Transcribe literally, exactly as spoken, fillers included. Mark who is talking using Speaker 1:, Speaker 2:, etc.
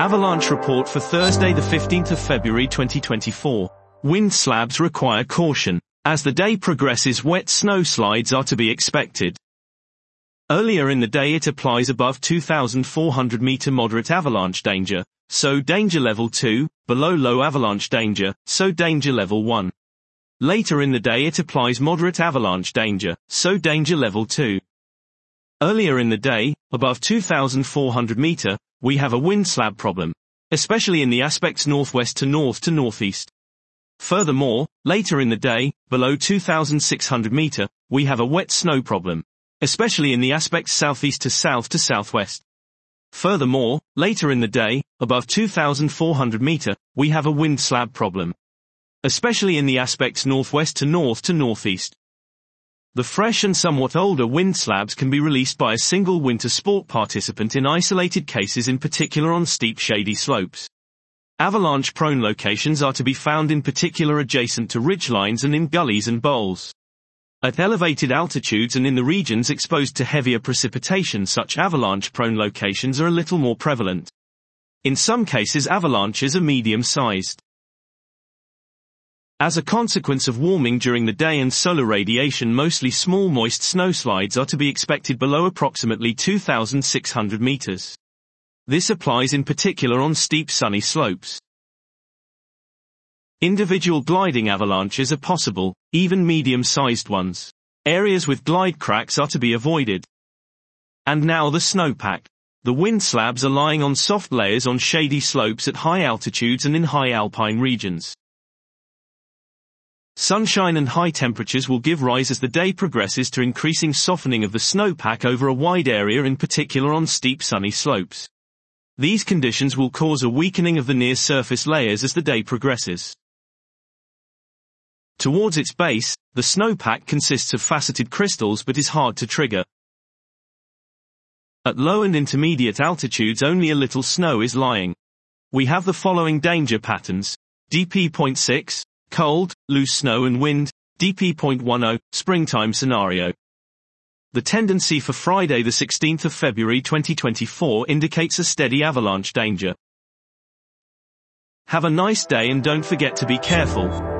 Speaker 1: Avalanche report for Thursday the fifteenth of February twenty twenty-four. Wind slabs require caution. As the day progresses, wet snow slides are to be expected. Earlier in the day it applies above two thousand four hundred meter moderate avalanche danger, so danger level two, below low avalanche danger, so danger level one. Later in the day it applies moderate avalanche danger, so danger level two. Earlier in the day, above two thousand four hundred meter, we have a wind slab problem, especially in the aspects northwest to north to northeast. Furthermore, later in the day, below two thousand six hundred meter, we have a wet snow problem, especially in the aspects southeast to south to southwest. Furthermore, later in the day, above two thousand four hundred meter, we have a wind slab problem, especially in the aspects northwest to north to northeast. The fresh and somewhat older wind slabs can be released by a single winter sport participant in isolated cases, in particular on steep shady slopes. Avalanche-prone locations are to be found in particular adjacent to ridgelines and in gullies and bowls. At elevated altitudes and in the regions exposed to heavier precipitation, such avalanche-prone locations are a little more prevalent. In some cases avalanches are medium-sized. As a consequence of warming during the day and solar radiation, mostly small moist snowslides are to be expected below approximately two thousand six hundred meters. This applies in particular on steep sunny slopes. Individual gliding avalanches are possible, even medium-sized ones. Areas with glide cracks are to be avoided. And now the snowpack. The wind slabs are lying on soft layers on shady slopes at high altitudes and in high alpine regions. Sunshine and high temperatures will give rise as the day progresses to increasing softening of the snowpack over a wide area, in particular on steep sunny slopes. These conditions will cause a weakening of the near-surface layers as the day progresses. Towards its base, the snowpack consists of faceted crystals but is hard to trigger. At low and intermediate altitudes only a little snow is lying. We have the following danger patterns: D P zero point six, cold, loose snow and wind; D P zero point one zero, springtime scenario. The tendency for Friday the sixteenth of February twenty twenty-four indicates a steady avalanche danger. Have a nice day and don't forget to be careful.